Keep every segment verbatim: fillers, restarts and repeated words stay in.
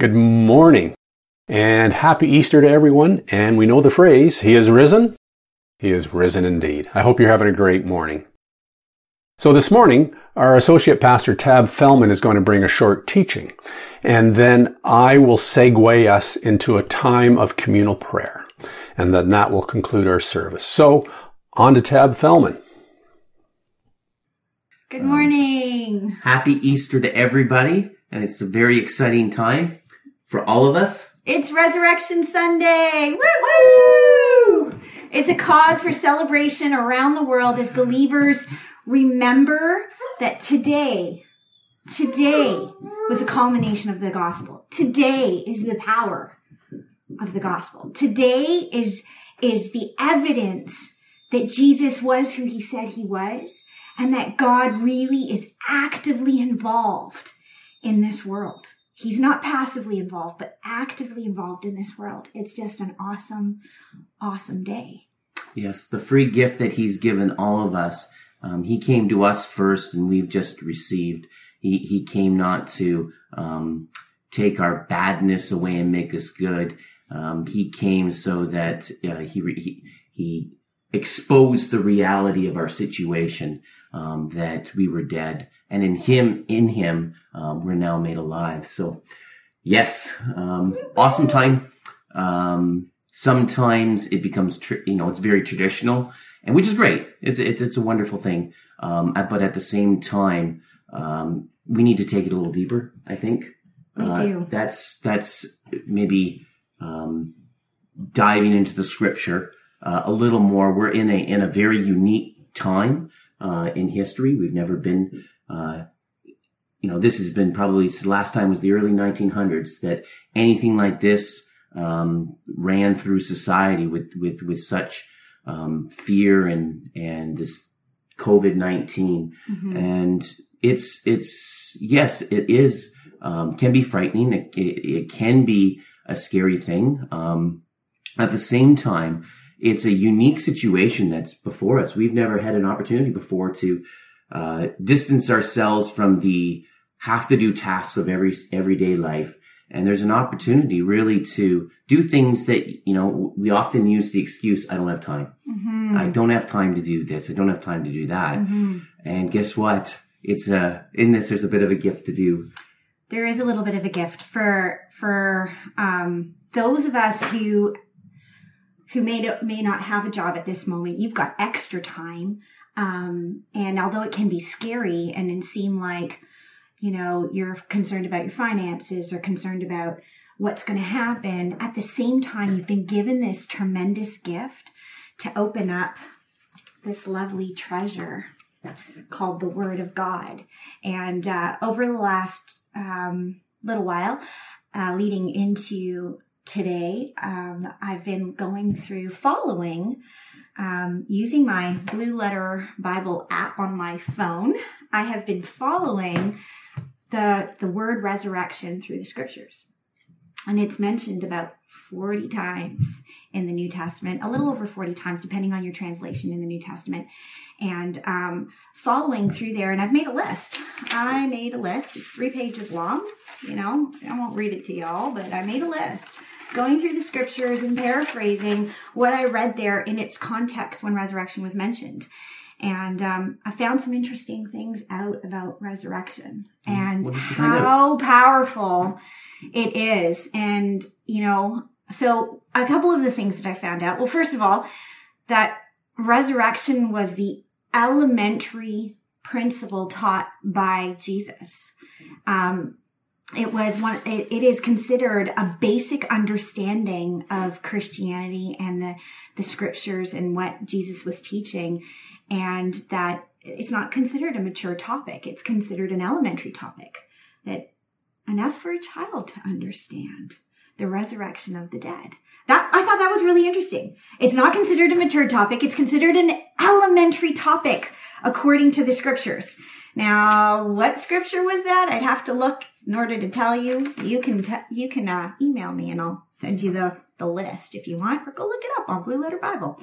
Good morning and happy Easter to everyone. And we know the phrase, He is risen. He is risen indeed. I hope you're having a great morning. So this morning, our Associate Pastor Tab Fellman is going to bring a short teaching. And then I will segue us into a time of communal prayer. And then that will conclude our service. So on to Tab Fellman. Good morning. Happy Easter to everybody. And it's a very exciting time for all of us. It's Resurrection Sunday. Woo woo! It's a cause for celebration around the world as believers remember that today, today was the culmination of the gospel. Today is the power of the gospel. Today is, is the evidence that Jesus was who he said he was, and that God really is actively involved in this world. He's not passively involved, but actively involved in this world. It's just an awesome, awesome day. Yes, the free gift that he's given all of us. Um, he came to us first, and we've just received. He he came not to um, take our badness away and make us good. Um, he came so that uh, he, he he exposed the reality of our situation, um, that we were dead, and in him, in him, um, we're now made alive. So, yes, um, awesome time. Um, sometimes it becomes, tr- you know, it's very traditional, and which is great. It's it's, it's a wonderful thing. Um, but at the same time, um, we need to take it a little deeper, I think. We uh, do. That's that's maybe um, diving into the scripture uh, a little more. We're in a in a very unique time uh, in history. We've never been. Uh, you know, this has been probably, the last time was the early nineteen hundreds that anything like this, um, ran through society with, with, with such, um, fear and, and this COVID nineteen. Mm-hmm. And it's, it's, yes, it is, um, can be frightening. It, it, it can be a scary thing. Um, at the same time, it's a unique situation that's before us. We've never had an opportunity before to, Uh, distance ourselves from the have to do tasks of every everyday life. And there's an opportunity really to do things that, you know, we often use the excuse, I don't have time. Mm-hmm. I don't have time to do this. I don't have time to do that. Mm-hmm. And guess what? It's a, in this, there's a bit of a gift to do. There is a little bit of a gift for, for, um, those of us who, who may, may not have a job at this moment. You've got extra time. Um, and although it can be scary and it seem like, you know, you're concerned about your finances or concerned about what's going to happen, at the same time, you've been given this tremendous gift to open up this lovely treasure called the Word of God. And, uh, over the last, um, little while, uh, leading into today, um, I've been going through following Um, using my Blue Letter Bible app on my phone. I have been following the, the word resurrection through the scriptures. And it's mentioned about forty times in the New Testament, a little over forty times, depending on your translation in the New Testament. And, um, following through there, and I've made a list. I made a list. It's three pages long. You know, I won't read it to y'all, but I made a list. Going through the scriptures and paraphrasing what I read there in its context when resurrection was mentioned. And um, I found some interesting things out about resurrection and how powerful it is. And, you know, so a couple of the things that I found out. Well, first of all, that resurrection was the elementary principle taught by Jesus. Um, It was one, it, it is considered a basic understanding of Christianity and the, the scriptures and what Jesus was teaching. And that it's not considered a mature topic. It's considered an elementary topic, that enough for a child to understand the resurrection of the dead. That, I thought that was really interesting. It's not considered a mature topic. It's considered an elementary topic according to the scriptures. Now, what scripture was that? I'd have to look in order to tell you. You can, t- you can, uh, email me and I'll send you the, the list if you want, or go look it up on Blue Letter Bible.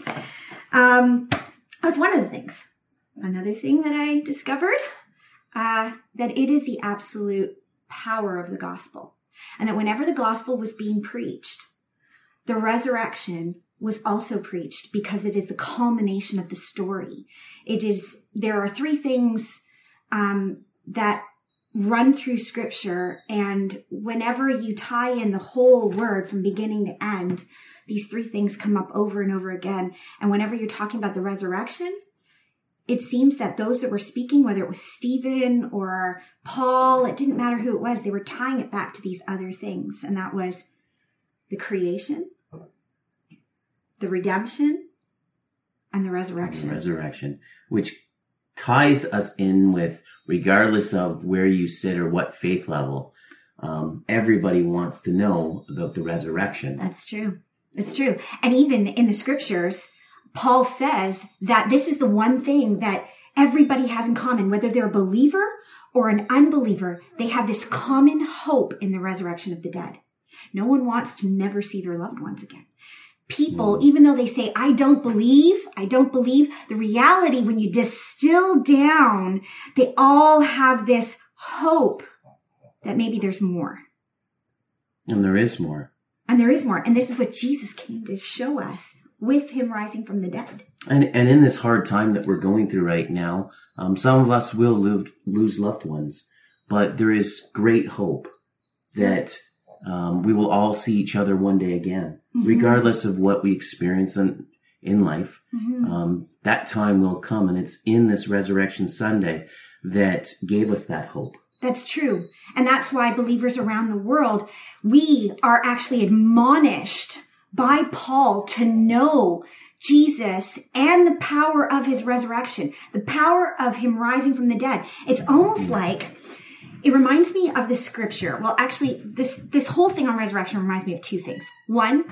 Um, that's one of the things. Another thing that I discovered, uh, that it is the absolute power of the gospel. And that whenever the gospel was being preached, the resurrection was also preached because it is the culmination of the story. It is, there are three things um, that run through scripture. And whenever you tie in the whole word from beginning to end, these three things come up over and over again. And whenever you're talking about the resurrection, it seems that those that were speaking, whether it was Stephen or Paul, it didn't matter who it was, they were tying it back to these other things. And that was the creation, the redemption, and the resurrection. The resurrection, which ties us in with, regardless of where you sit or what faith level, um, everybody wants to know about the resurrection. That's true. It's true. And even in the scriptures, Paul says that this is the one thing that everybody has in common, whether they're a believer or an unbeliever, they have this common hope in the resurrection of the dead. No one wants to never see their loved ones again. People, mm. even though they say, I don't believe, I don't believe, the reality, when you distill down, they all have this hope that maybe there's more. And there is more. And there is more. And this is what Jesus came to show us with him rising from the dead. And and in this hard time that we're going through right now, um, some of us will lose, lose loved ones, but there is great hope that um, we will all see each other one day again, mm-hmm. regardless of what we experience in, in life. Mm-hmm. Um, that time will come, and it's in this Resurrection Sunday that gave us that hope. That's true. And that's why believers around the world, we are actually admonished by Paul to know Jesus and the power of his resurrection, the power of him rising from the dead. It's almost like, it reminds me of the scripture. Well, actually, this, this whole thing on resurrection reminds me of two things. One,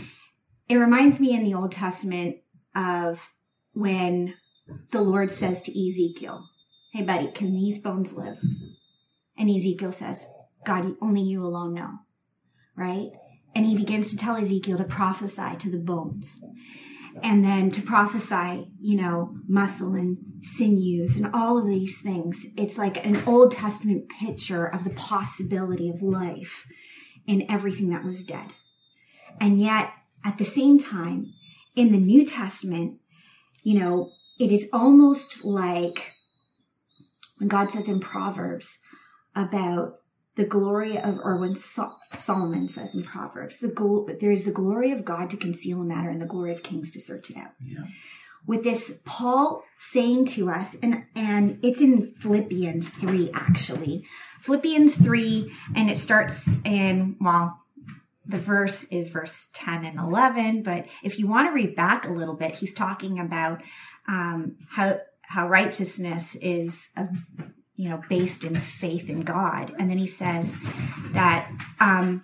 it reminds me in the Old Testament of when the Lord says to Ezekiel, hey buddy, can these bones live? And Ezekiel says, God, only you alone know, right? And he begins to tell Ezekiel to prophesy to the bones. And then to prophesy, you know, muscle and sinews and all of these things. It's like an Old Testament picture of the possibility of life in everything that was dead. And yet, at the same time, in the New Testament, you know, it is almost like when God says in Proverbs about the glory of, or when Sol- Solomon says in Proverbs, the gl- there is the glory of God to conceal a matter and the glory of kings to search it out. Yeah. With this, Paul saying to us, and, and it's in Philippians three, actually. Philippians three, and it starts in, well, the verse is verse ten and eleven, but if you want to read back a little bit, he's talking about um, how how righteousness is a, you know, based in faith in God. And then he says that um,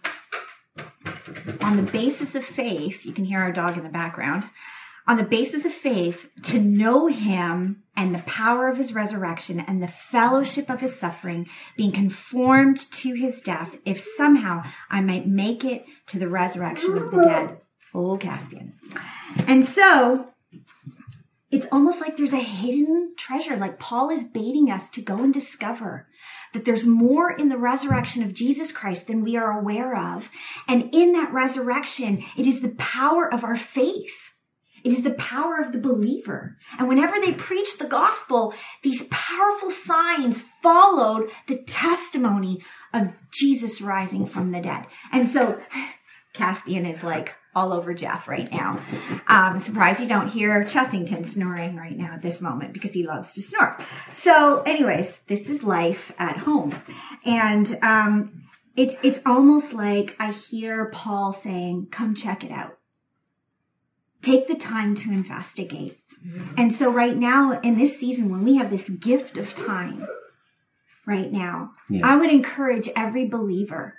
on the basis of faith, you can hear our dog in the background, on the basis of faith, to know him and the power of his resurrection and the fellowship of his suffering, being conformed to his death, if somehow I might make it to the resurrection of the dead. Oh, Caspian. And so it's almost like there's a hidden treasure, like Paul is baiting us to go and discover that there's more in the resurrection of Jesus Christ than we are aware of. And in that resurrection, it is the power of our faith. It is the power of the believer. And whenever they preached the gospel, these powerful signs followed the testimony of Jesus rising from the dead. And so Caspian is like all over Jeff right now. Um, surprised you don't hear Chessington snoring right now at this moment because he loves to snore. So anyways, this is life at home. And um, it's it's almost like I hear Paul saying, come check it out. Take the time to investigate. Mm-hmm. And so right now in this season, when we have this gift of time right now, yeah. I would encourage every believer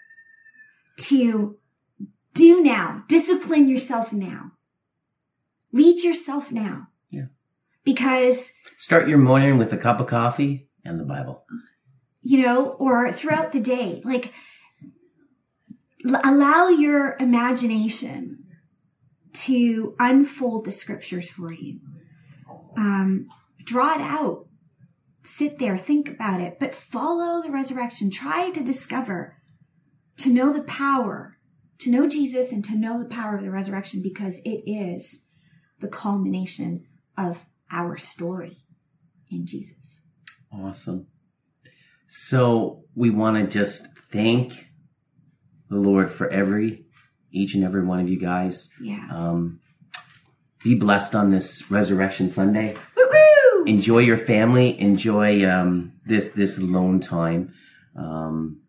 to do now, discipline yourself now, lead yourself now. Yeah. Because start your morning with a cup of coffee and the Bible. You know, or throughout the day, like l- allow your imagination to unfold the scriptures for you. Um, draw it out. Sit there, think about it, but follow the resurrection. Try to discover to know the power, to know Jesus and to know the power of the resurrection, because it is the culmination of our story in Jesus. Awesome. So we want to just thank the Lord for every, each and every one of you guys. Yeah. Um, be blessed on this Resurrection Sunday. Woo-hoo! Enjoy your family. Enjoy um, this this alone time. Um,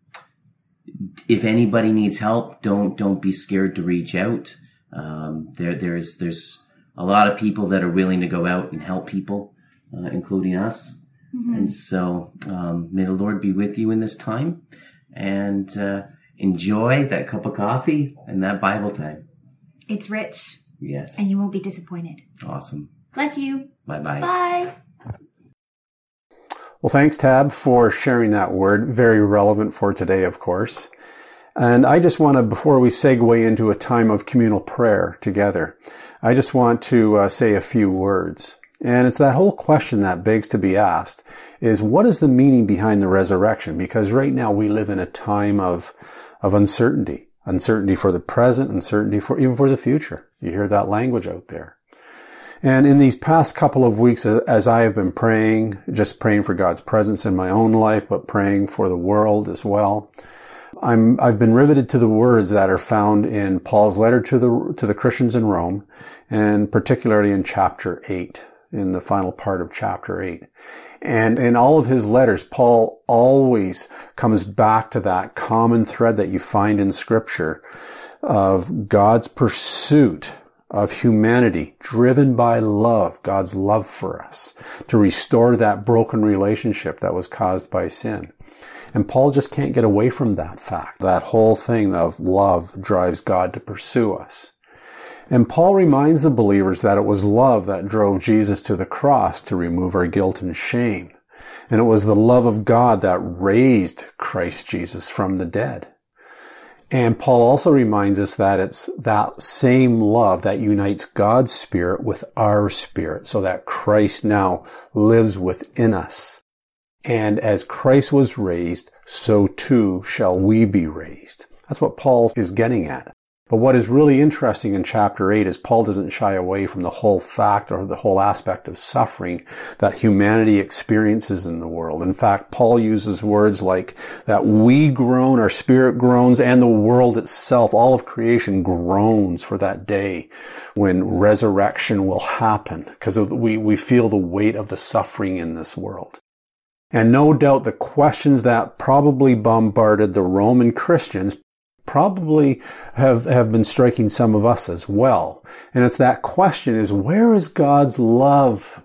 if anybody needs help, don't don't be scared to reach out. Um, there there's there's a lot of people that are willing to go out and help people, uh, including us. Mm-hmm. And so um, may the Lord be with you in this time, and uh, enjoy that cup of coffee and that Bible time. It's rich. Yes. And you won't be disappointed. Awesome. Bless you. Bye-bye. Bye. Well, thanks, Tab, for sharing that word. Very relevant for today, of course. And I just want to, before we segue into a time of communal prayer together, I just want to uh, say a few words. And it's that whole question that begs to be asked is, what is the meaning behind the resurrection? Because right now we live in a time of, of uncertainty. Uncertainty for the present, uncertainty for even for the future. You hear that language out there. And in these past couple of weeks, as I have been praying, just praying for God's presence in my own life, but praying for the world as well, I'm, I've been riveted to the words that are found in Paul's letter to the, to the Christians in Rome, and particularly in chapter eight, in the final part of chapter eight. And in all of his letters, Paul always comes back to that common thread that you find in Scripture of God's pursuit of humanity, driven by love, God's love for us, to restore that broken relationship that was caused by sin. And Paul just can't get away from that fact. That whole thing of love drives God to pursue us. And Paul reminds the believers that it was love that drove Jesus to the cross to remove our guilt and shame. And it was the love of God that raised Christ Jesus from the dead. And Paul also reminds us that it's that same love that unites God's Spirit with our spirit, so that Christ now lives within us. And as Christ was raised, so too shall we be raised. That's what Paul is getting at. But what is really interesting in chapter eight is Paul doesn't shy away from the whole fact or the whole aspect of suffering that humanity experiences in the world. In fact, Paul uses words like that we groan, our spirit groans, and the world itself, all of creation groans for that day when resurrection will happen, because we, we feel the weight of the suffering in this world. And no doubt the questions that probably bombarded the Roman Christians probably have, have been striking some of us as well. And it's that question is, where is God's love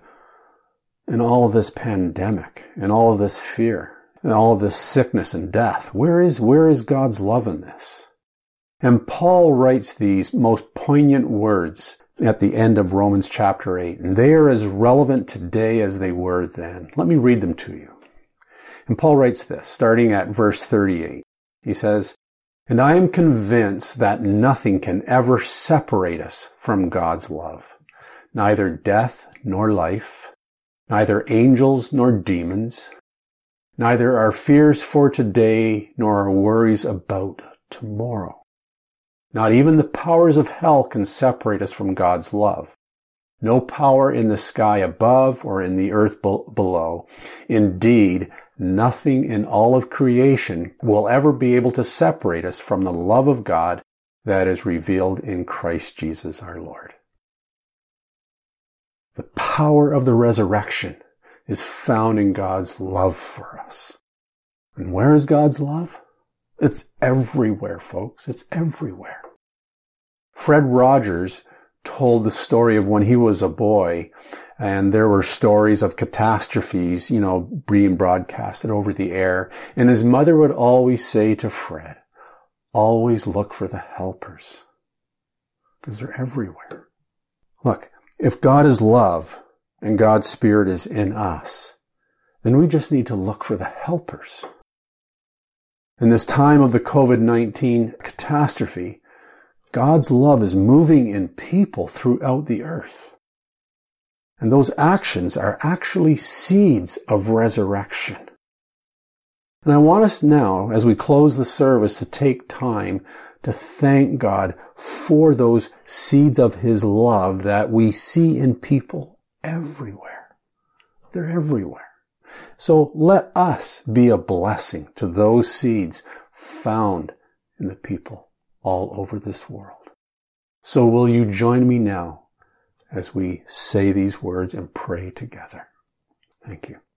in all of this pandemic and all of this fear and all of this sickness and death? Where is, where is God's love in this? And Paul writes these most poignant words at the end of Romans chapter eight, and they are as relevant today as they were then. Let me read them to you. And Paul writes this, starting at verse thirty-eight. He says, "And I am convinced that nothing can ever separate us from God's love, neither death nor life, neither angels nor demons, neither our fears for today nor our worries about tomorrow. Not even the powers of hell can separate us from God's love. No power in the sky above or in the earth below. Indeed, nothing in all of creation will ever be able to separate us from the love of God that is revealed in Christ Jesus our Lord." The power of the resurrection is found in God's love for us. And where is God's love? It's everywhere, folks. It's everywhere. Fred Rogers told the story of when he was a boy, and there were stories of catastrophes, you know, being broadcasted over the air. And his mother would always say to Fred, always look for the helpers, because they're everywhere. Look, if God is love and God's Spirit is in us, then we just need to look for the helpers. In this time of the covid nineteen catastrophe, God's love is moving in people throughout the earth. And those actions are actually seeds of resurrection. And I want us now, as we close the service, to take time to thank God for those seeds of His love that we see in people everywhere. They're everywhere. So let us be a blessing to those seeds found in the people all over this world. So will you join me now as we say these words and pray together? Thank you.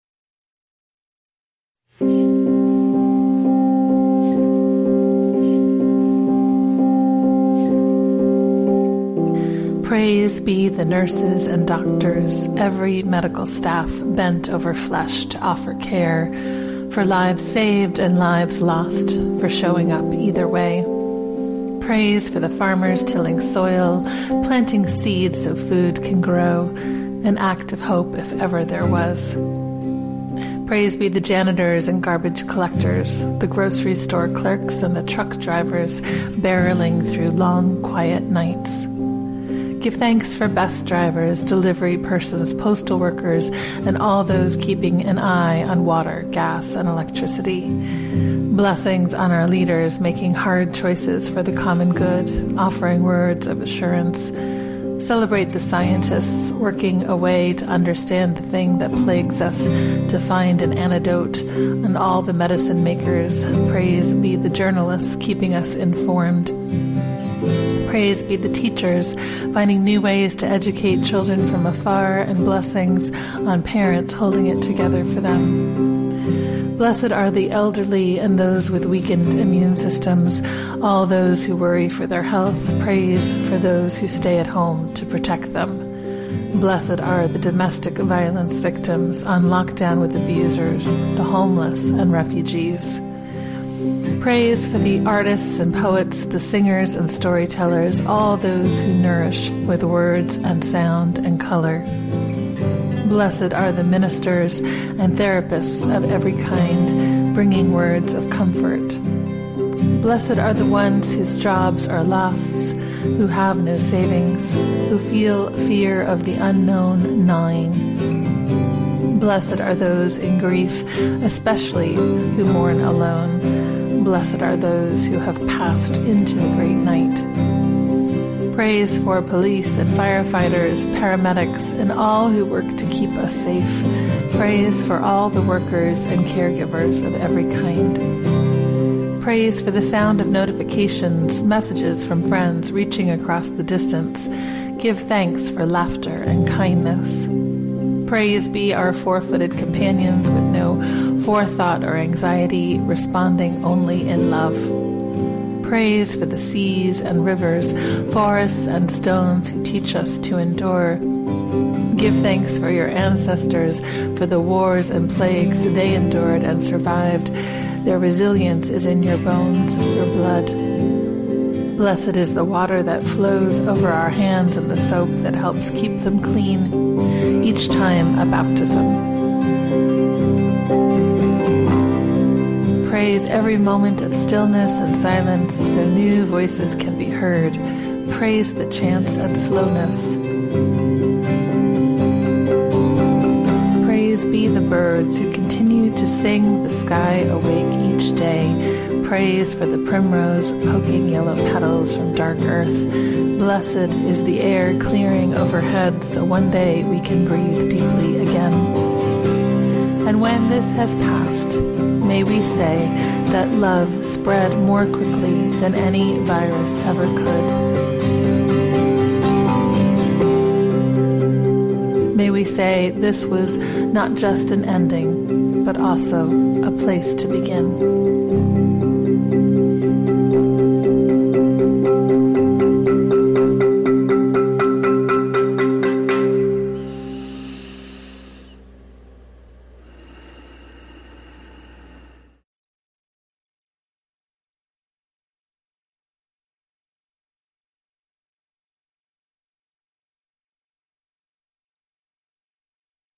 Praise be the nurses and doctors, every medical staff bent over flesh to offer care, for lives saved and lives lost, for showing up either way. Praise for the farmers tilling soil, planting seeds so food can grow, an act of hope if ever there was. Praise be the janitors and garbage collectors, the grocery store clerks and the truck drivers barreling through long, quiet nights. Give thanks for bus drivers, delivery persons, postal workers, and all those keeping an eye on water, gas, and electricity. Blessings on our leaders making hard choices for the common good, offering words of assurance. Celebrate the scientists working away to understand the thing that plagues us, to find an antidote, and all the medicine makers. Praise be the journalists keeping us informed. Praise be the teachers finding new ways to educate children from afar, and blessings on parents holding it together for them. Blessed are the elderly and those with weakened immune systems, all those who worry for their health. Praise for those who stay at home to protect them. Blessed are the domestic violence victims on lockdown with abusers, the homeless and refugees. Praise for the artists and poets, the singers and storytellers, all those who nourish with words and sound and color. Blessed are the ministers and therapists of every kind, bringing words of comfort. Blessed are the ones whose jobs are lost, who have no savings, who feel fear of the unknown gnawing. Blessed are those in grief, especially who mourn alone. Blessed are those who have passed into the great night. Praise for police and firefighters, paramedics, and all who work to keep us safe. Praise for all the workers and caregivers of every kind. Praise for the sound of notifications, messages from friends reaching across the distance. Give thanks for laughter and kindness. Praise be our four-footed companions with no forethought or anxiety, responding only in love. Praise for the seas and rivers, forests and stones who teach us to endure. Give thanks for your ancestors, for the wars and plagues they endured and survived. Their resilience is in your bones, your blood. Blessed is the water that flows over our hands and the soap that helps keep them clean, each time a baptism. Praise every moment of stillness and silence so new voices can be heard. Praise the chance at slowness. Praise be the birds who continue to sing the sky awake each day. Praise for the primrose poking yellow petals from dark earth. Blessed is the air clearing overhead so one day we can breathe deeply again. And when this has passed, may we say that love spread more quickly than any virus ever could. May we say this was not just an ending, but also a place to begin.